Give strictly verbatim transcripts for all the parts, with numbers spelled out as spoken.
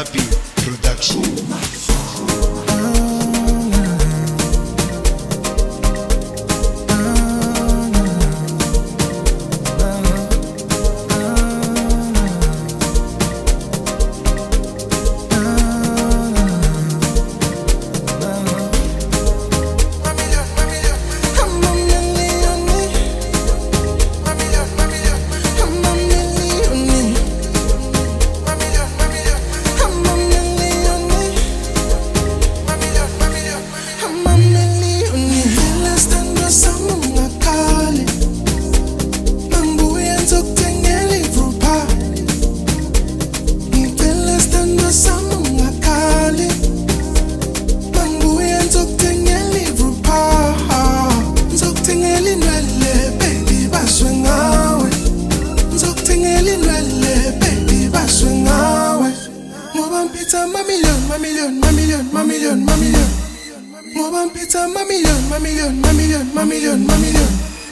Happy Production. My million, my million, my million, my million, my million. More pizza, my million, my million, my million, my million, my million.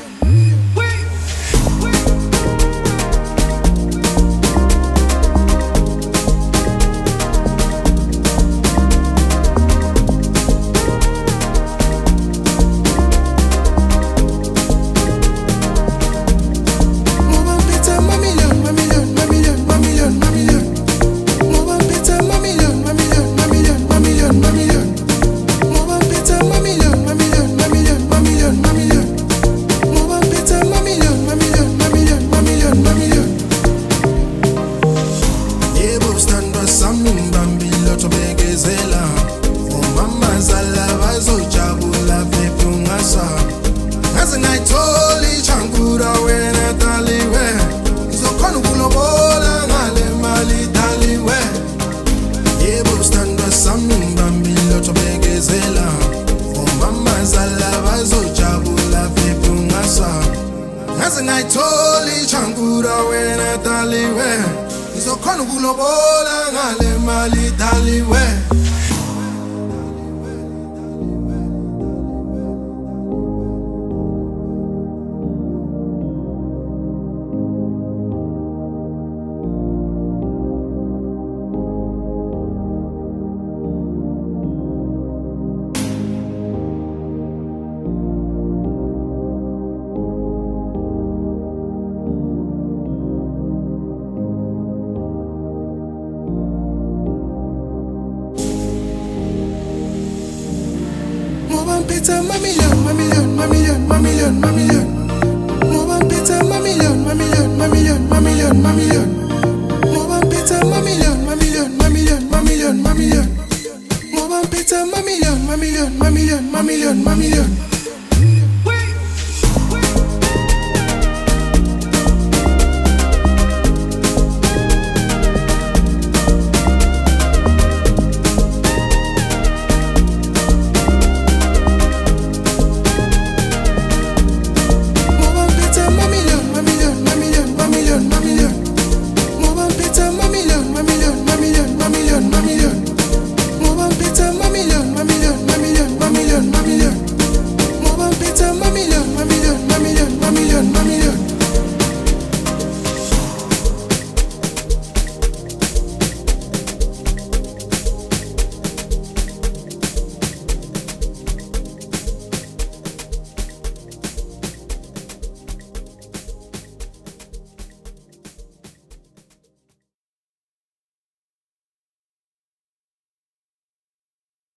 Ngayitholi chankura wena taliwe ngizokhona ukulobola ngale mali taliwe. Pizza, my million, my million, my million, my million, my million. More pizza, my million, my million, my million, my million, my million. More pizza, my million, my million, my million, my million, my million. More pizza, my million, my million, my million, my million, my million.